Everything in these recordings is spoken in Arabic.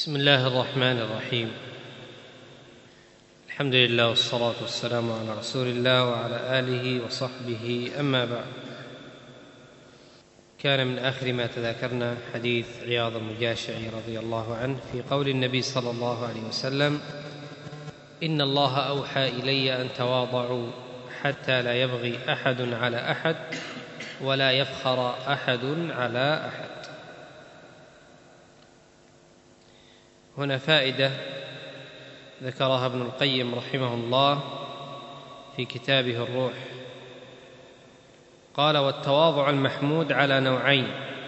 بسم الله الرحمن الرحيم. الحمد لله والصلاة والسلام على رسول الله وعلى آله وصحبه، أما بعد. كان من آخر ما تذاكرنا حديث عياض المجاشعي رضي الله عنه في قول النبي صلى الله عليه وسلم: إن الله أوحى إلي أن تواضعوا حتى لا يبغي أحد على أحد ولا يفخر أحد على أحد. هنا فائدة ذكرها ابن القيم رحمه الله في كتابه الروح، قال: والتواضع المحمود على نوعين: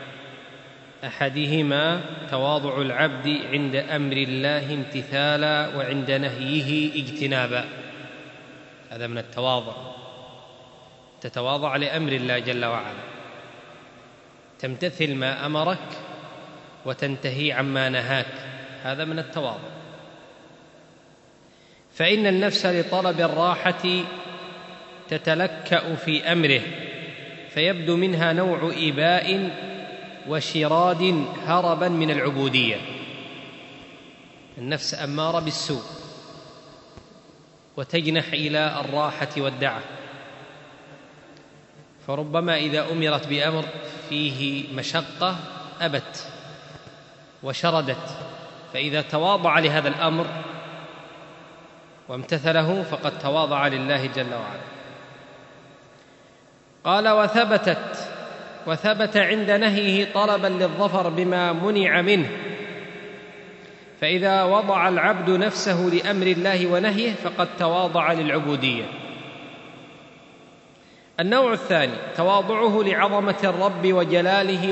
أحدهما تواضع العبد عند أمر الله امتثالا وعند نهيه اجتنابا. هذا من التواضع، تتواضع لأمر الله جل وعلا، تمتثل ما أمرك وتنتهي عما نهاك، هذا من التواضع. فإن النفس لطلب الراحة تتلكأ في أمره، فيبدو منها نوع إباء وشراد هربا من العبودية. النفس أمارة بالسوء وتجنح إلى الراحة والدعة، فربما إذا أمرت بأمر فيه مشقة أبت وشردت، فإذا تواضع لهذا الأمر وامتثله فقد تواضع لله جل وعلا. قال: وثبت عند نهيه طلبا للظفر بما منع منه، فإذا وضع العبد نفسه لأمر الله ونهيه فقد تواضع للعبودية. النوع الثاني تواضعه لعظمة الرب وجلاله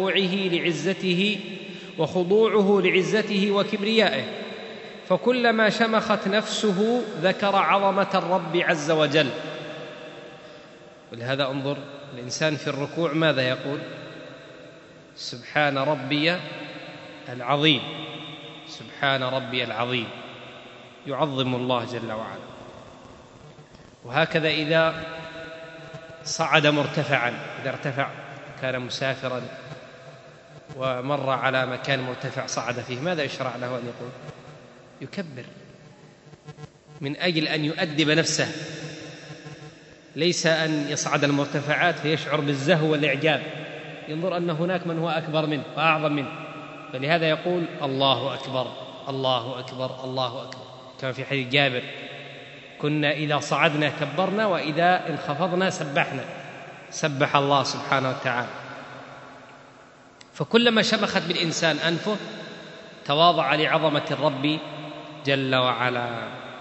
وخضوعه لعزته وكبريائه، فكلما شمخت نفسه ذكر عظمة الرب عز وجل. ولهذا انظر الإنسان في الركوع ماذا يقول؟ سبحان ربي العظيم، سبحان ربي العظيم، يعظم الله جل وعلا. وهكذا إذا صعد مرتفعا، إذا ارتفع كان مسافرا ومر على مكان مرتفع صعد فيه، ماذا يشرع له أن يقول؟ يكبر، من أجل أن يؤدب نفسه، ليس أن يصعد المرتفعات فيشعر بالزهو والإعجاب، ينظر أن هناك من هو أكبر منه وأعظم منه، فلهذا يقول: الله أكبر الله أكبر الله أكبر، كما في حديث جابر: كنا إذا صعدنا كبرنا وإذا انخفضنا سبحنا، سبح الله سبحانه وتعالى. فكلما شمخت بالإنسان أنفه تواضع لعظمة الرب جل وعلا.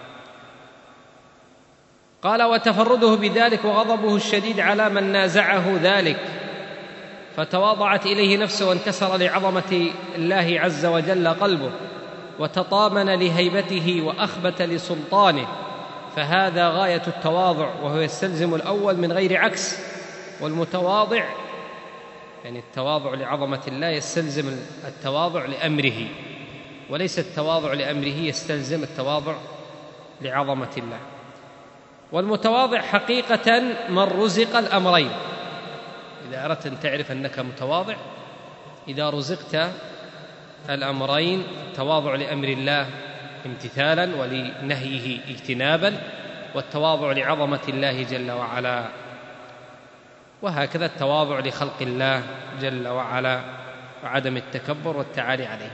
قال: وتفرده بذلك وغضبه الشديد على من نازعه ذلك، فتواضعت إليه نفسه وانكسر لعظمة الله عز وجل قلبه، وتطامن لهيبته وأخبت لسلطانه، فهذا غاية التواضع، وهو يستلزم الأول من غير عكس. والمتواضع يعني التواضع لعظمة الله يستلزم التواضع لأمره، وليس التواضع لأمره يستلزم التواضع لعظمة الله. والمتواضع حقيقة من رزق الأمرين. إذا أردت أن تعرف أنك متواضع، إذا رزقت الأمرين: التواضع لأمر الله امتثالا ولنهيه اجتنابا، والتواضع لعظمة الله جل وعلا، وهكذا التواضع لخلق الله جل وعلا وعدم التكبر والتعالي عليه.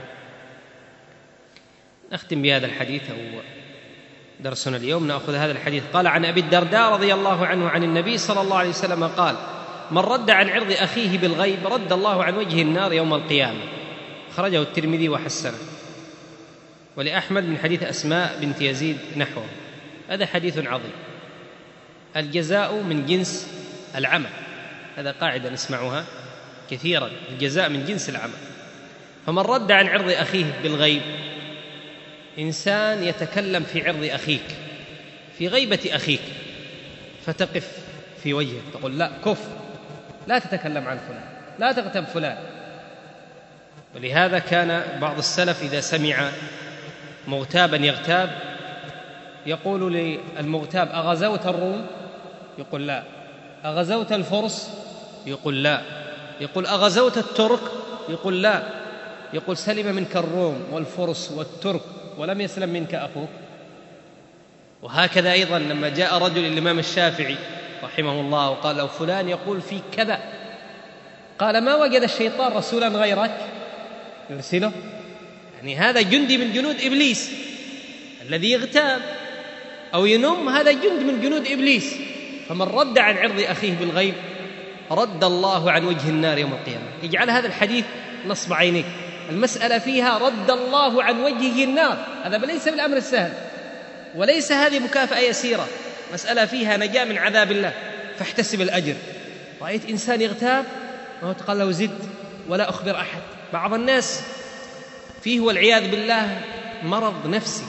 نختم بهذا الحديث أو درسنا اليوم، نأخذ هذا الحديث. قال: عن أبي الدرداء رضي الله عنه عن النبي صلى الله عليه وسلم قال: من رد عن عرض أخيه بالغيب رد الله عن وجه النار يوم القيامة. خرجه الترمذي وحسنه، ولأحمد من حديث أسماء بنت يزيد نحوه. هذا حديث عظيم. الجزاء من جنس العمل، هذا قاعدة نسمعها كثيرا، الجزاء من جنس العمل. فمن رد عن عرض أخيه بالغيب، إنسان يتكلم في عرض أخيك، في غيبة أخيك، فتقف في وجهه تقول: لا، كف، لا تتكلم عن فلان، لا تغتب فلان. ولهذا كان بعض السلف إذا سمع مغتابا يغتاب يقول للمغتاب: أغزوت الروم؟ يقول: لا. أغزوت الفرس؟ يقول: لا. يقول: أغزوت الترك؟ يقول: لا. يقول سلم منك الروم والفرس والترك ولم يسلم منك أخوك. وهكذا أيضا لما جاء رجل الإمام الشافعي رحمه الله وقال له فلان يقول فيك كذا، قال ما وجد الشيطان رسولا غيرك يرسله؟ يعني هذا جندي من جنود إبليس، الذي يغتاب أو ينم هذا جند من جنود إبليس. فمن رد عن عرض أخيه بالغيب رد الله عن وجه النار يوم القيامة. اجعل هذا الحديث نصب عينيك، المسألة فيها رد الله عن وجهه النار، هذا ليس بالأمر السهل، وليس هذه مكافأة يسيرة، مسألة فيها نجاة من عذاب الله، فاحتسب الأجر. رأيت إنسان يغتاب وهو قال له زد ولا أخبر أحد. بعض الناس فيه والعياذ بالله مرض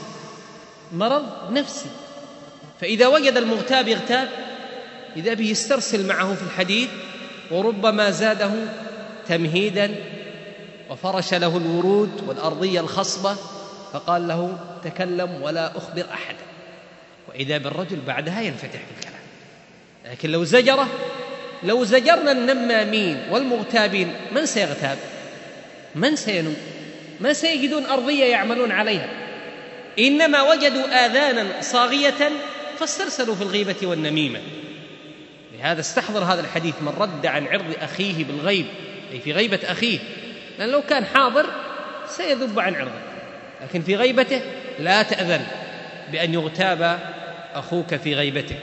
نفسي، فإذا وجد المغتاب يغتاب إذا به يسترسل معه في الحديث، وربما زاده تمهيدا وفرش له الورود والأرضية الخصبة فقال له تكلم ولا أخبر أحد، وإذا بالرجل بعدها ينفتح بالكلام. لكن لو زجرنا النمامين والمغتابين من سيغتاب؟ من سينم؟ ما سيجدون أرضية يعملون عليها، إنما وجدوا آذانا صاغية فاسترسلوا في الغيبة والنميمة. لهذا استحضر هذا الحديث، من رد عن عرض أخيه بالغيب أي في غيبة أخيه، لأن لو كان حاضر سيذب عن عرضه، لكن في غيبته لا تأذن بأن يغتاب أخوك في غيبته.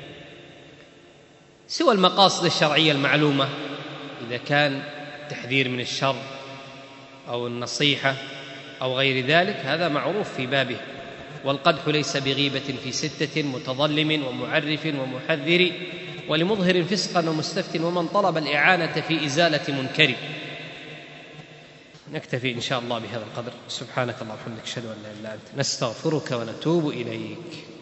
سوى المقاصد الشرعية المعلومة، إذا كان تحذير من الشر أو النصيحة أو غير ذلك هذا معروف في بابه. والقدح ليس بغيبة في 6 متظلم ومعرف ومحذر ولمظهر فسقا ومستفت ومن طلب الإعانة في إزالة منكر. نكتفي إن شاء الله بهذا القدر. سبحانك اللهم وبحمدك أشهد أن لا إله إلا أنت نستغفرك ونتوب إليك.